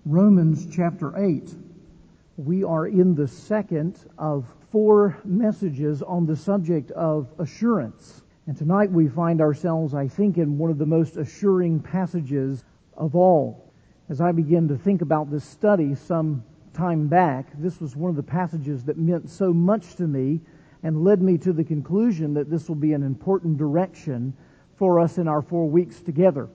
Romans chapter 8. We are in the second of 4 messages on the subject of assurance. And tonight we find ourselves, I think, in one of the most assuring passages of all. As I began to think about this study some time back, this was one of the passages that meant so much to me and led me to the conclusion that this will be an important direction for us in our 4 weeks together.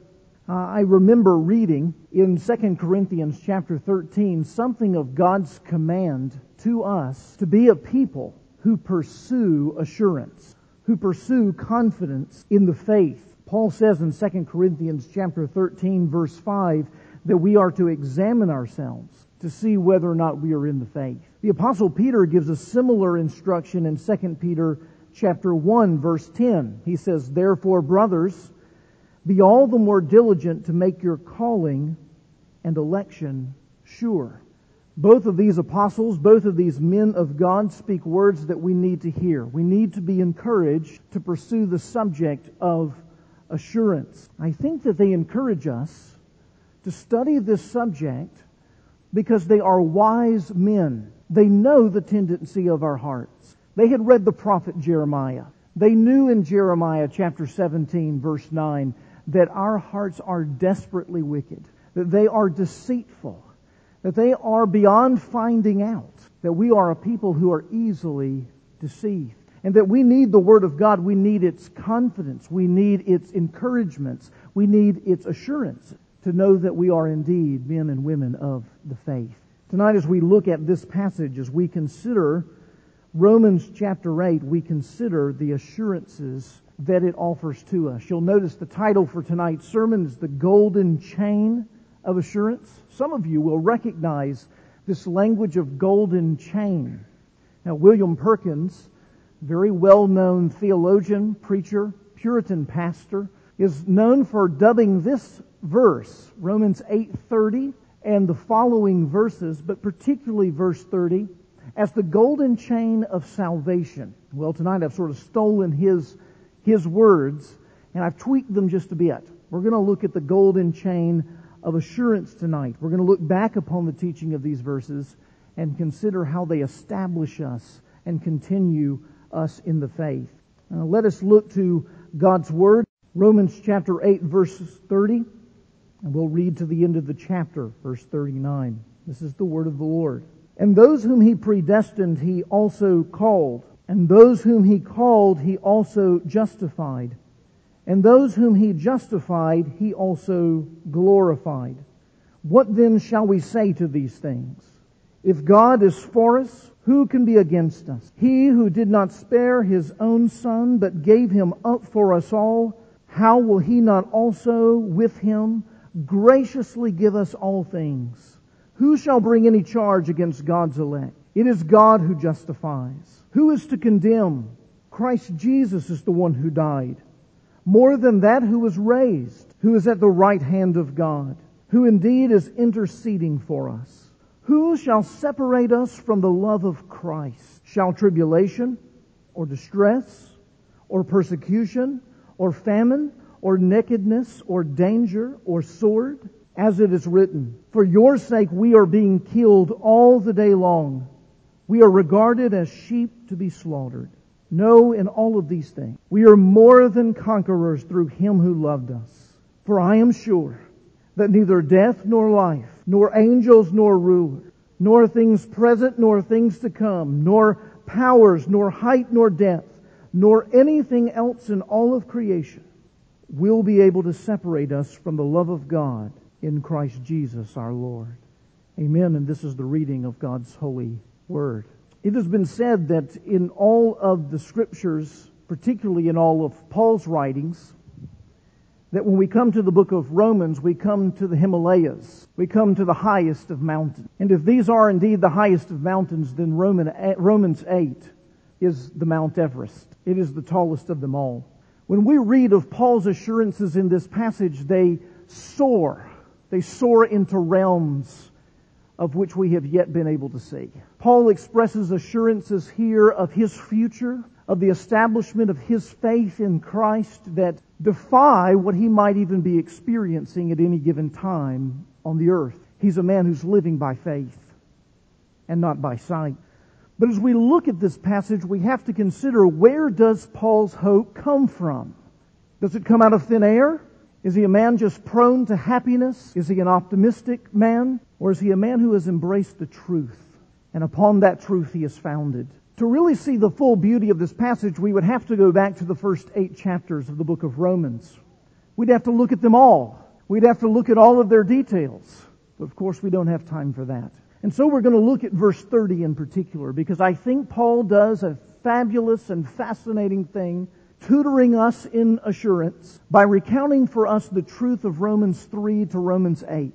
I remember reading in 2 Corinthians chapter 13 something of God's command to us to be a people who pursue assurance, who pursue confidence in the faith. Paul says in 2 Corinthians chapter 13 verse 5 that we are to examine ourselves to see whether or not we are in the faith. The Apostle Peter gives a similar instruction in 2 Peter chapter 1 verse 10. He says, "Therefore, brothers, be all the more diligent to make your calling and election sure." Both of these apostles, both of these men of God speak words that we need to hear. We need to be encouraged to pursue the subject of assurance. I think that they encourage us to study this subject because they are wise men. They know the tendency of our hearts. They had read the prophet Jeremiah. They knew in Jeremiah chapter 17 verse 9 that our hearts are desperately wicked, that they are deceitful, that they are beyond finding out, that we are a people who are easily deceived, and that we need the Word of God. We need its confidence. We need its encouragements. We need its assurance to know that we are indeed men and women of the faith. Tonight, as we look at this passage, as we consider Romans chapter 8, we consider the assurances that it offers to us. You'll notice the title for tonight's sermon is The Golden Chain of Assurance. Some of you will recognize this language of golden chain. Now, William Perkins, very well-known theologian, preacher, Puritan pastor, is known for dubbing this verse, Romans 8:30, and the following verses, but particularly verse 30, as the golden chain of salvation. Well, tonight I've sort of stolen his words, and I've tweaked them just a bit. We're going to look at the golden chain of assurance tonight. We're going to look back upon the teaching of these verses and consider how they establish us and continue us in the faith. Let us look to God's Word, Romans chapter 8, verse 30, and we'll read to the end of the chapter, verse 39. This is the Word of the Lord. "And those whom He predestined, He also called. And those whom He called, He also justified. And those whom He justified, He also glorified. What then shall we say to these things? If God is for us, who can be against us? He who did not spare His own Son, but gave Him up for us all, how will He not also with Him graciously give us all things? Who shall bring any charge against God's elect? It is God who justifies. Who is to condemn? Christ Jesus is the one who died. More than that, who was raised, who is at the right hand of God, who indeed is interceding for us. Who shall separate us from the love of Christ? Shall tribulation, or distress, or persecution, or famine, or nakedness, or danger, or sword? As it is written, for your sake we are being killed all the day long. We are regarded as sheep to be slaughtered. No, in all of these things, we are more than conquerors through Him who loved us. For I am sure that neither death nor life, nor angels nor rulers, nor things present nor things to come, nor powers, nor height nor depth, nor anything else in all of creation will be able to separate us from the love of God in Christ Jesus our Lord. Amen. And this is the reading of God's holy Word. It has been said that in all of the Scriptures, particularly in all of Paul's writings, that when we come to the book of Romans, we come to the Himalayas. We come to the highest of mountains. And if these are indeed the highest of mountains, then Romans 8 is the Mount Everest. It is the tallest of them all. When we read of Paul's assurances in this passage, they soar. They soar into realms of which we have yet been able to see. Paul expresses assurances here of his future, of the establishment of his faith in Christ that defy what he might even be experiencing at any given time on the earth. He's a man who's living by faith and not by sight. But as we look at this passage, we have to consider, where does Paul's hope come from? Does it come out of thin air? Is he a man just prone to happiness? Is he an optimistic man? Or is he a man who has embraced the truth? And upon that truth he is founded. To really see the full beauty of this passage, we would have to go back to the first 8 chapters of the book of Romans. We'd have to look at them all. We'd have to look at all of their details. But of course we don't have time for that. And so we're going to look at verse 30 in particular, because I think Paul does a fabulous and fascinating thing, tutoring us in assurance by recounting for us the truth of Romans 3 to Romans 8.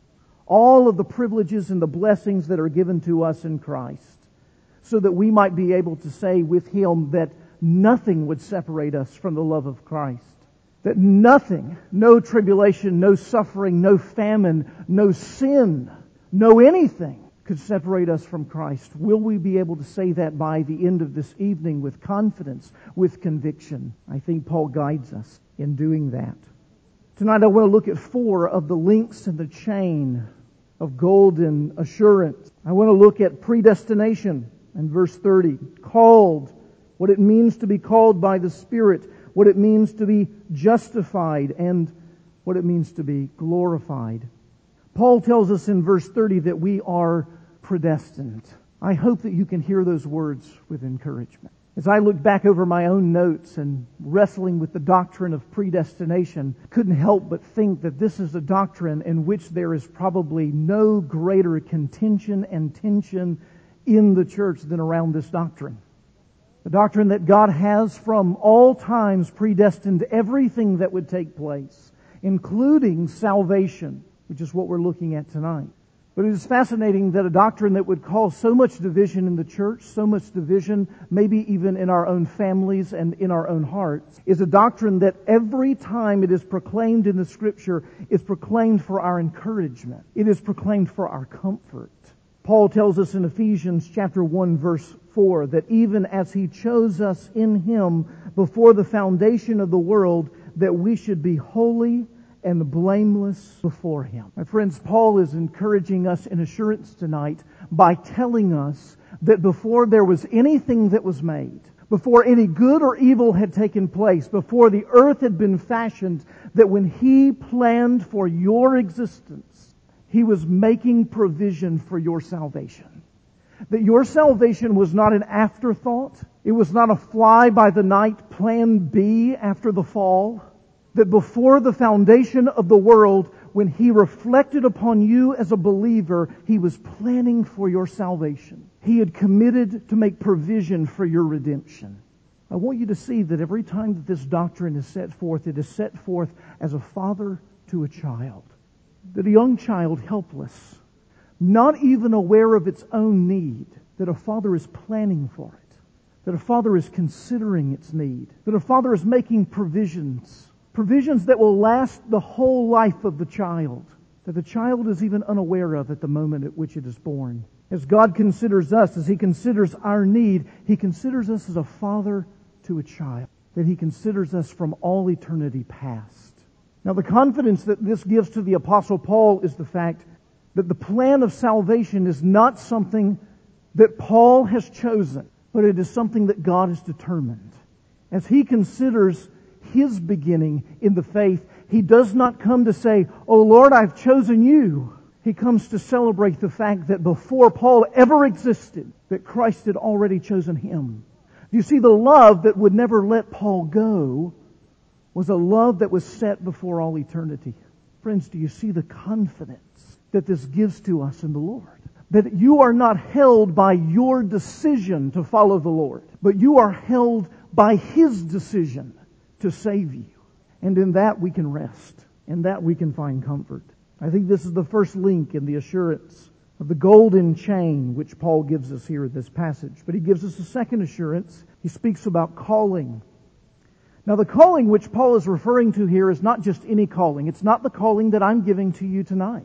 All of the privileges and the blessings that are given to us in Christ, so that we might be able to say with Him that nothing would separate us from the love of Christ. That nothing, no tribulation, no suffering, no famine, no sin, no anything could separate us from Christ. Will we be able to say that by the end of this evening with confidence, with conviction? I think Paul guides us in doing that. Tonight I want to look at 4 of the links in the chain of golden assurance. I want to look at predestination in verse 30. Called, what it means to be called by the Spirit, what it means to be justified, and what it means to be glorified. Paul tells us in verse 30 that we are predestined. I hope that you can hear those words with encouragement. As I look back over my own notes and wrestling with the doctrine of predestination, couldn't help but think that this is a doctrine in which there is probably no greater contention and tension in the church than around this doctrine. The doctrine that God has from all times predestined everything that would take place, including salvation, which is what we're looking at tonight. But it is fascinating that a doctrine that would cause so much division in the church, so much division, maybe even in our own families and in our own hearts, is a doctrine that every time it is proclaimed in the Scripture is proclaimed for our encouragement. It is proclaimed for our comfort. Paul tells us in Ephesians chapter 1 verse 4 that even as He chose us in Him before the foundation of the world, that we should be holy and blameless before Him. My friends, Paul is encouraging us in assurance tonight by telling us that before there was anything that was made, before any good or evil had taken place, before the earth had been fashioned, that when He planned for your existence, He was making provision for your salvation. That your salvation was not an afterthought. It was not a fly-by-the-night plan B after the fall. That before the foundation of the world, when He reflected upon you as a believer, He was planning for your salvation. He had committed to make provision for your redemption. I want you to see that every time that this doctrine is set forth, it is set forth as a father to a child. That a young child, helpless, not even aware of its own need, that a father is planning for it. That a father is considering its need. That a father is making provisions. Provisions that will last the whole life of the child, that the child is even unaware of at the moment at which it is born. As God considers us, as He considers our need, He considers us as a father to a child, that He considers us from all eternity past. Now, the confidence that this gives to the Apostle Paul is the fact that the plan of salvation is not something that Paul has chosen, but it is something that God has determined. As he considers his beginning in the faith, he does not come to say, "Oh Lord, I've chosen you." He comes to celebrate the fact that before Paul ever existed, that Christ had already chosen him. You see, the love that would never let Paul go was a love that was set before all eternity. Friends, do you see the confidence that this gives to us in the Lord? That you are not held by your decision to follow the Lord, but you are held by His decision to save you. And in that we can rest. In that we can find comfort. I think this is the first link in the assurance of the golden chain which Paul gives us here in this passage. But he gives us a second assurance. He speaks about calling. Now, the calling which Paul is referring to here is not just any calling. It's not the calling that I'm giving to you tonight.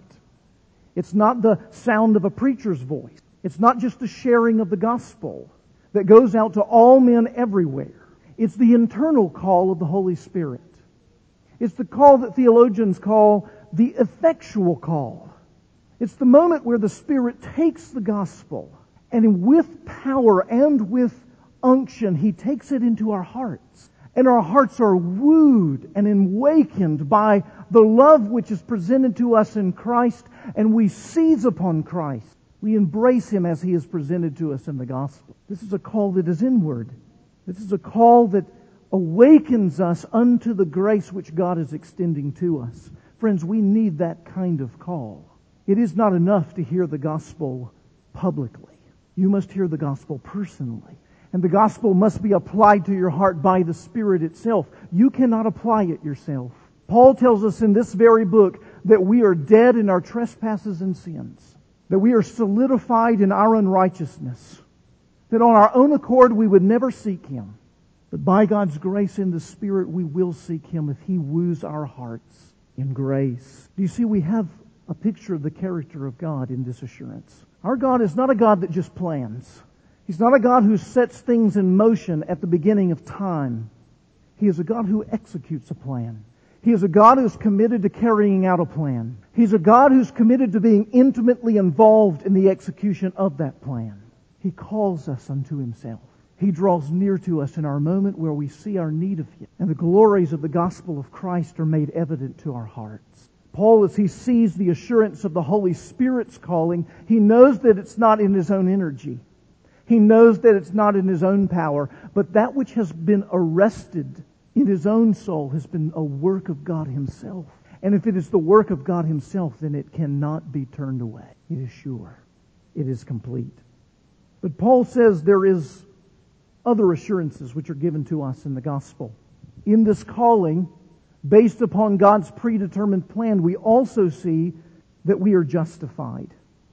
It's not the sound of a preacher's voice. It's not just the sharing of the gospel that goes out to all men everywhere. It's the internal call of the Holy Spirit. It's the call that theologians call the effectual call. It's the moment where the Spirit takes the gospel and with power and with unction, He takes it into our hearts. And our hearts are wooed and awakened by the love which is presented to us in Christ, and we seize upon Christ. We embrace Him as He is presented to us in the gospel. This is a call that is inward. This is a call that awakens us unto the grace which God is extending to us. Friends, we need that kind of call. It is not enough to hear the gospel publicly. You must hear the gospel personally. And the gospel must be applied to your heart by the Spirit itself. You cannot apply it yourself. Paul tells us in this very book that we are dead in our trespasses and sins, that we are solidified in our unrighteousness, that on our own accord we would never seek Him. But by God's grace in the Spirit we will seek Him if He woos our hearts in grace. Do you see, we have a picture of the character of God in this assurance. Our God is not a God that just plans. He's not a God who sets things in motion at the beginning of time. He is a God who executes a plan. He is a God who is committed to carrying out a plan. He's a God who's committed to being intimately involved in the execution of that plan. He calls us unto Himself. He draws near to us in our moment where we see our need of Him. And the glories of the gospel of Christ are made evident to our hearts. Paul, as he sees the assurance of the Holy Spirit's calling, he knows that it's not in his own energy. He knows that it's not in his own power, but that which has been arrested in his own soul has been a work of God Himself. And if it is the work of God Himself, then it cannot be turned away. It is sure. It is complete. But Paul says there is other assurances which are given to us in the gospel. In this calling, based upon God's predetermined plan, we also see that we are justified.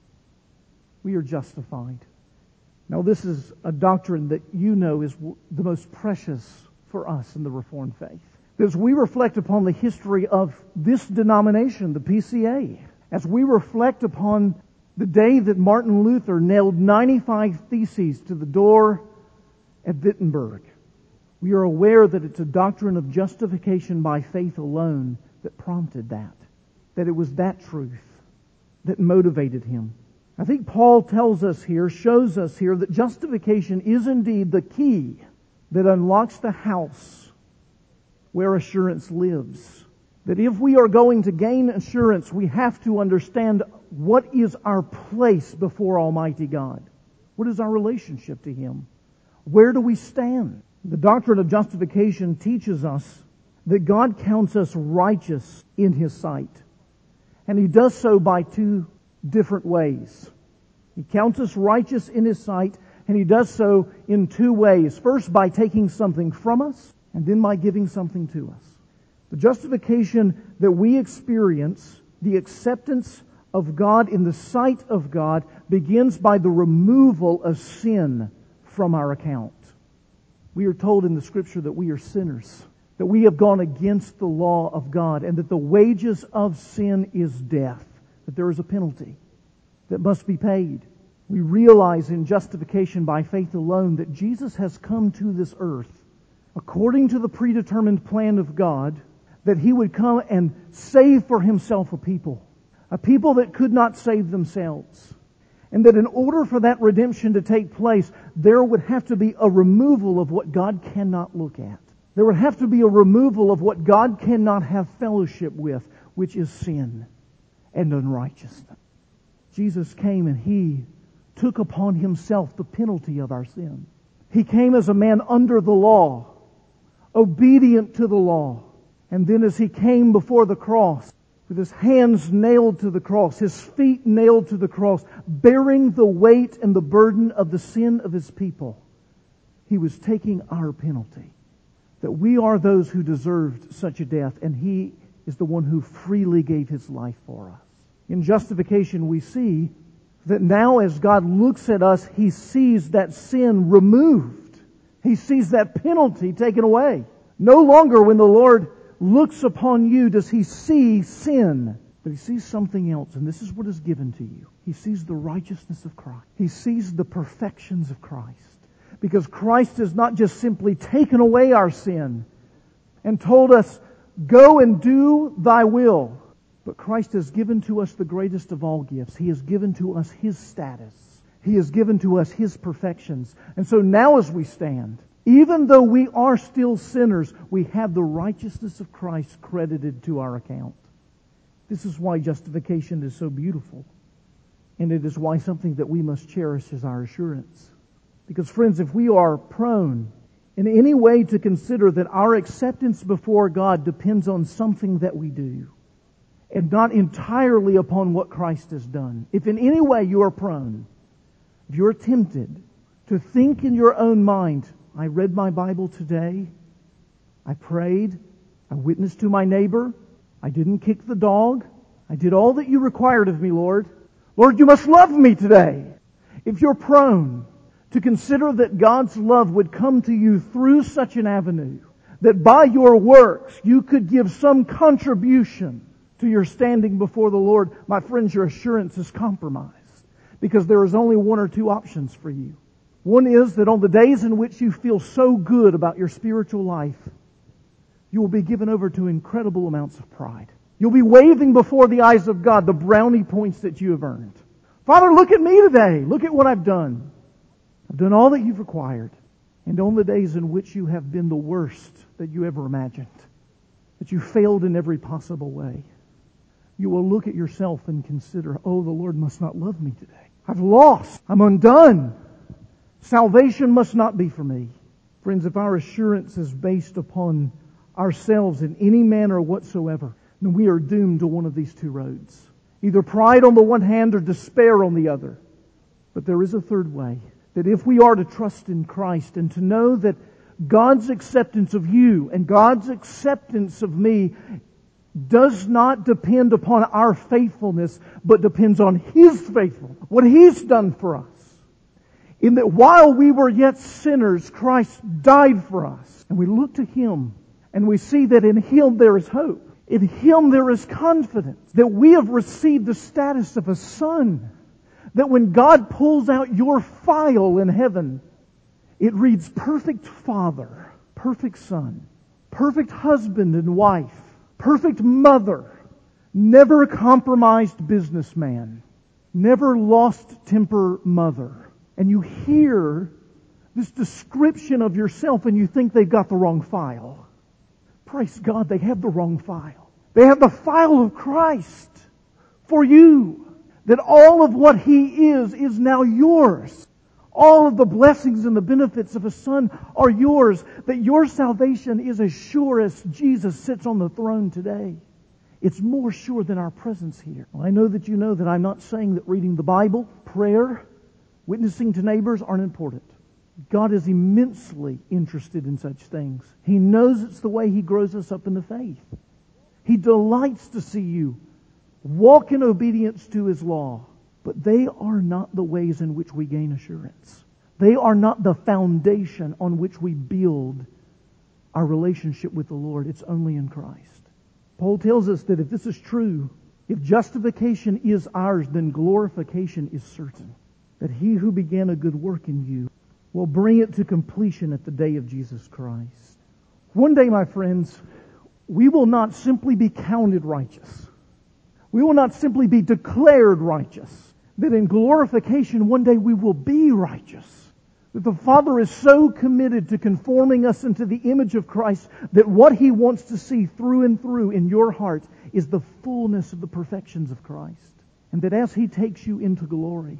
We are justified. Now, this is a doctrine that you know is the most precious for us in the Reformed faith. As we reflect upon the history of this denomination, the PCA, as we reflect upon the day that Martin Luther nailed 95 theses to the door at Wittenberg, we are aware that it's a doctrine of justification by faith alone that prompted that it was that truth that motivated him. I think Paul tells us here, shows us here, that justification is indeed the key that unlocks the house where assurance lives. That if we are going to gain assurance, we have to understand what is our place before Almighty God. What is our relationship to Him? Where do we stand? The doctrine of justification teaches us that God counts us righteous in His sight. And He does so by two different ways. He counts us righteous in His sight, and He does so in two ways. First, by taking something from us, and then by giving something to us. The justification that we experience, the acceptance of God in the sight of God, begins by the removal of sin from our account. We are told in the Scripture that we are sinners, that we have gone against the law of God, and that the wages of sin is death, that there is a penalty that must be paid. We realize in justification by faith alone that Jesus has come to this earth according to the predetermined plan of God, that He would come and save for Himself a people that could not save themselves. And that in order for that redemption to take place, there would have to be a removal of what God cannot look at. There would have to be a removal of what God cannot have fellowship with, which is sin and unrighteousness. Jesus came and He took upon Himself the penalty of our sin. He came as a man under the law, obedient to the law. And then as He came before the cross, with His hands nailed to the cross, His feet nailed to the cross, bearing the weight and the burden of the sin of His people, He was taking our penalty. That we are those who deserved such a death, and He is the one who freely gave His life for us. In justification, we see that now as God looks at us, He sees that sin removed. He sees that penalty taken away. No longer when the Lord looks upon you does He see sin, but He sees something else, and this is what is given to you. He sees the righteousness of Christ. He sees the perfections of Christ. Because Christ has not just simply taken away our sin and told us, go and do Thy will. But Christ has given to us the greatest of all gifts. He has given to us His status. He has given to us His perfections. And so now as we stand, even though we are still sinners, we have the righteousness of Christ credited to our account. This is why justification is so beautiful. And it is why something that we must cherish is our assurance. Because friends, if we are prone in any way to consider that our acceptance before God depends on something that we do, and not entirely upon what Christ has done, if in any way you are prone, if you're tempted to think in your own mind, I read my Bible today, I prayed, I witnessed to my neighbor, I didn't kick the dog, I did all that you required of me, Lord. Lord, you must love me today. If you're prone to consider that God's love would come to you through such an avenue, that by your works you could give some contribution to your standing before the Lord, my friends, your assurance is compromised. Because there is only one or two options for you. One is that on the days in which you feel so good about your spiritual life, you will be given over to incredible amounts of pride. You'll be waving before the eyes of God the brownie points that you have earned. Father, look at me today. Look at what I've done. I've done all that you've required. And on the days in which you have been the worst that you ever imagined, that you failed in every possible way, you will look at yourself and consider, oh, the Lord must not love me today. I've lost. I'm undone. Salvation must not be for me. Friends, if our assurance is based upon ourselves in any manner whatsoever, then we are doomed to one of these two roads. Either pride on the one hand or despair on the other. But there is a third way. That if we are to trust in Christ and to know that God's acceptance of you and God's acceptance of me does not depend upon our faithfulness, but depends on His faithfulness, what He's done for us. In that while we were yet sinners, Christ died for us. And we look to Him, and we see that in Him there is hope. In Him there is confidence. That we have received the status of a son. That when God pulls out your file in heaven, it reads perfect father, perfect son, perfect husband and wife, perfect mother, never compromised businessman, never lost temper mother. And you hear this description of yourself and you think they've got the wrong file. Praise God, they have the wrong file. They have the file of Christ for you. That all of what He is now yours. All of the blessings and the benefits of a son are yours. That your salvation is as sure as Jesus sits on the throne today. It's more sure than our presence here. Well, I know that you know that I'm not saying that reading the Bible, prayer, witnessing to neighbors aren't important. God is immensely interested in such things. He knows it's the way He grows us up in the faith. He delights to see you walk in obedience to His law. But they are not the ways in which we gain assurance. They are not the foundation on which we build our relationship with the Lord. It's only in Christ. Paul tells us that if this is true, if justification is ours, then glorification is certain. That He who began a good work in you will bring it to completion at the day of Jesus Christ. One day, my friends, we will not simply be counted righteous. We will not simply be declared righteous. That in glorification one day we will be righteous. That the Father is so committed to conforming us into the image of Christ that what He wants to see through and through in your heart is the fullness of the perfections of Christ. And that as He takes you into glory,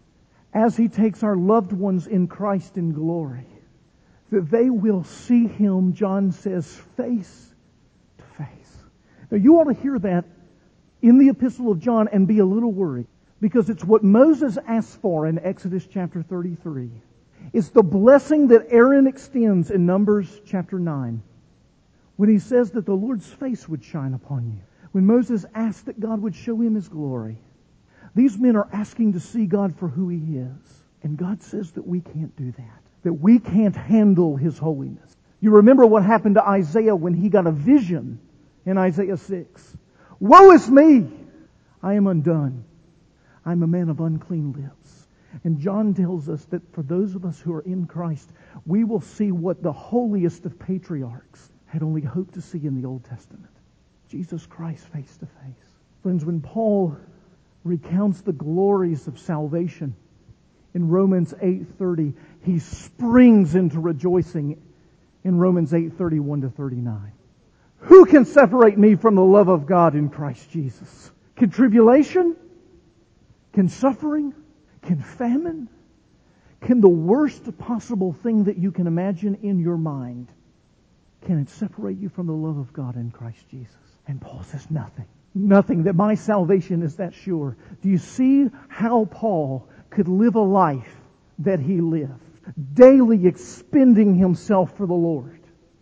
as He takes our loved ones in Christ in glory, that they will see Him, John says, face to face. Now you ought to hear that in the Epistle of John and be a little worried. Because it's what Moses asked for in Exodus chapter 33. It's the blessing that Aaron extends in Numbers chapter 9. When he says that the Lord's face would shine upon you. When Moses asked that God would show him His glory. These men are asking to see God for who He is. And God says that we can't do that. That we can't handle His holiness. You remember what happened to Isaiah when he got a vision in Isaiah 6. Woe is me! I am undone. I'm a man of unclean lips. And John tells us that for those of us who are in Christ, we will see what the holiest of patriarchs had only hoped to see in the Old Testament. Jesus Christ face to face. Friends, when Paul recounts the glories of salvation in Romans 8:30, he springs into rejoicing in Romans 8:31 to 39. Who can separate me from the love of God in Christ Jesus? Can tribulation? Can suffering? Can famine? Can the worst possible thing that you can imagine in your mind, can it separate you from the love of God in Christ Jesus? And Paul says nothing. Nothing. That my salvation is that sure. Do you see how Paul could live a life that he lived? Daily expending himself for the Lord.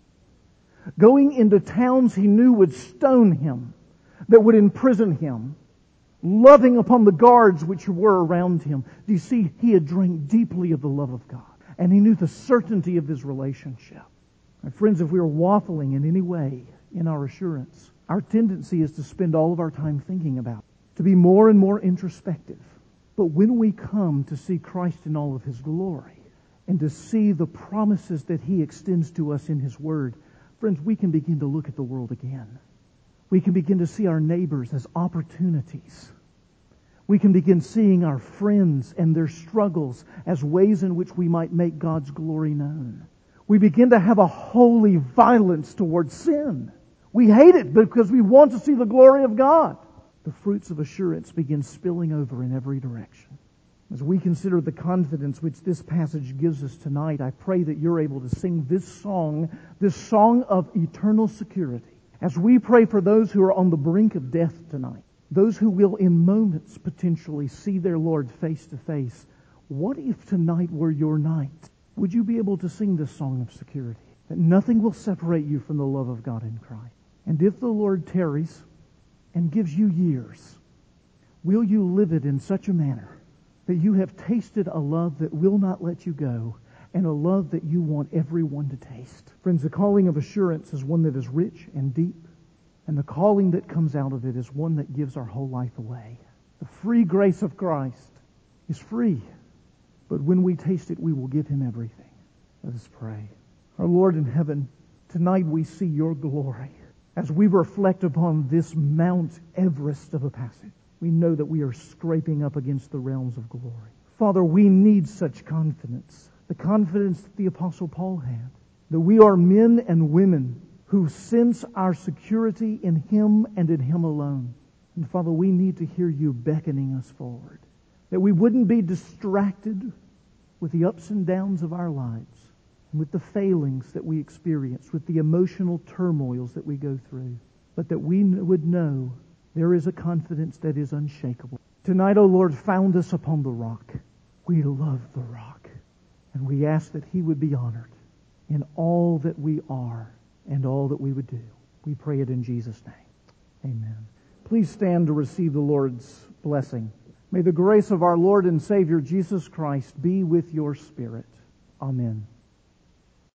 Going into towns he knew would stone him, that would imprison him. Loving upon the guards which were around him. Do you see, he had drank deeply of the love of God. And he knew the certainty of his relationship. My friends, if we are waffling in any way in our assurance, our tendency is to spend all of our time thinking about it, to be more and more introspective. But when we come to see Christ in all of His glory, and to see the promises that He extends to us in His Word, friends, we can begin to look at the world again. We can begin to see our neighbors as opportunities. We can begin seeing our friends and their struggles as ways in which we might make God's glory known. We begin to have a holy violence towards sin. We hate it because we want to see the glory of God. The fruits of assurance begin spilling over in every direction. As we consider the confidence which this passage gives us tonight, I pray that you're able to sing this song of eternal security. As we pray for those who are on the brink of death tonight, those who will in moments potentially see their Lord face to face, what if tonight were your night? Would you be able to sing this song of security? That nothing will separate you from the love of God in Christ. And if the Lord tarries and gives you years, will you live it in such a manner that you have tasted a love that will not let you go, and a love that you want everyone to taste? Friends, the calling of assurance is one that is rich and deep, and the calling that comes out of it is one that gives our whole life away. The free grace of Christ is free, but when we taste it, we will give Him everything. Let us pray. Our Lord in heaven, tonight we see Your glory. As we reflect upon this Mount Everest of a passage, we know that we are scraping up against the realms of glory. Father, we need such confidence. The confidence that the Apostle Paul had. That we are men and women who sense our security in Him and in Him alone. And Father, we need to hear You beckoning us forward. That we wouldn't be distracted with the ups and downs of our lives, and with the failings that we experience, with the emotional turmoils that we go through, but that we would know there is a confidence that is unshakable. Tonight, O Lord, found us upon the rock. We love the rock, and we ask that He would be honored in all that we are and all that we would do. We pray it in Jesus' name. Amen. Please stand to receive the Lord's blessing. May the grace of our Lord and Savior Jesus Christ be with your spirit. Amen.